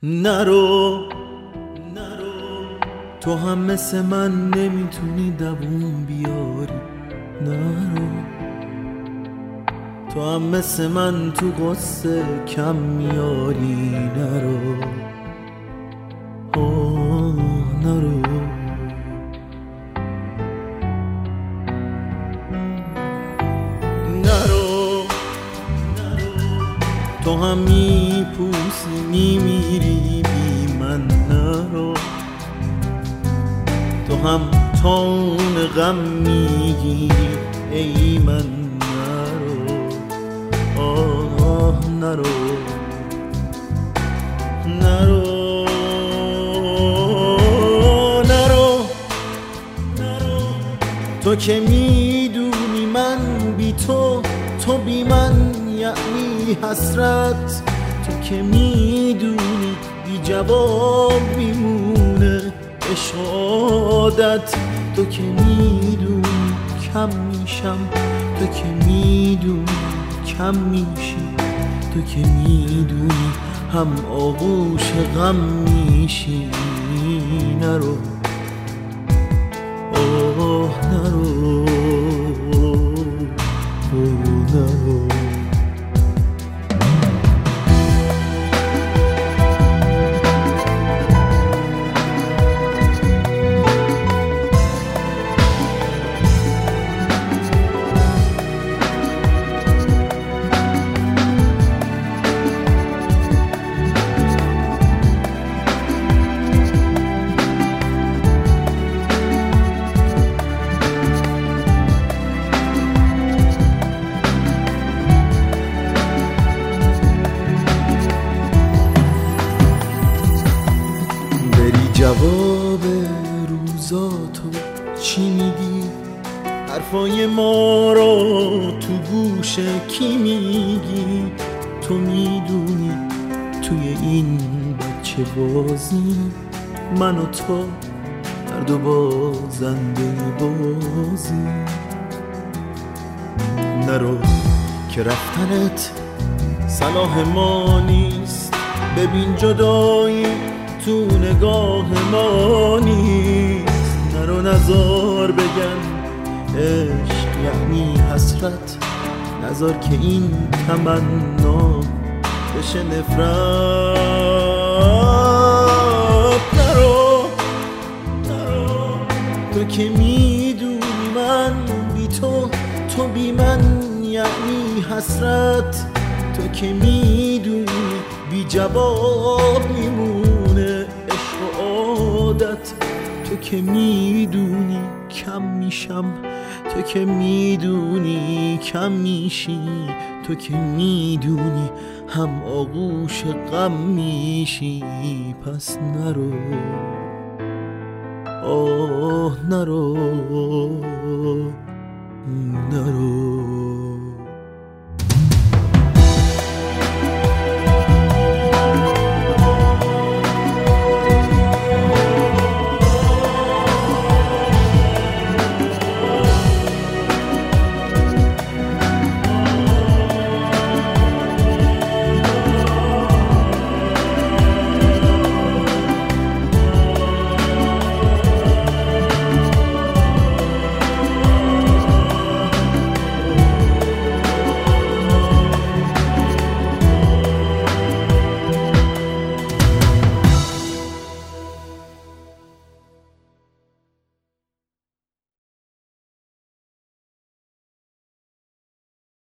نرو تو هم مثل من نمیتونی دووم بیاری. نرو تو هم مثل من تو غصه کم میاری. نرو نرو تو هم میپوسی میمیری بی من. نرو تو هم تون غم میگیری ای من. نرو تو که میدونی من بی تو بی من یعنی حسرت. تو که میدونی بی جواب میمونه عشقادت. تو که میدونی کم میشم، تو که میدونی کم میشی، تو که میدونی هم آغوش غم میشی. نرو نرو نرو جواب روزاتو چی میگی؟ حرفای ما رو تو گوش کی میگی؟ تو میدونی توی این بچه بازی من و تو هر دو بازنده بازی. نرو که رفتنت صلاح ما نیست. ببین جدایی تو نگاه ما نیست. نرو نزار بگن عشق یعنی حسرت. نزار که این تمنا بشه نفرت. نرو تو که میدونی من بی تو بی من یعنی حسرت. تو که میدونی بی جواب میمونه عشق عادت. تو که میدونی کم میشم، تو که میدونی کم میشی، تو که میدونی هم آغوش غم میشی. پس نرو نرو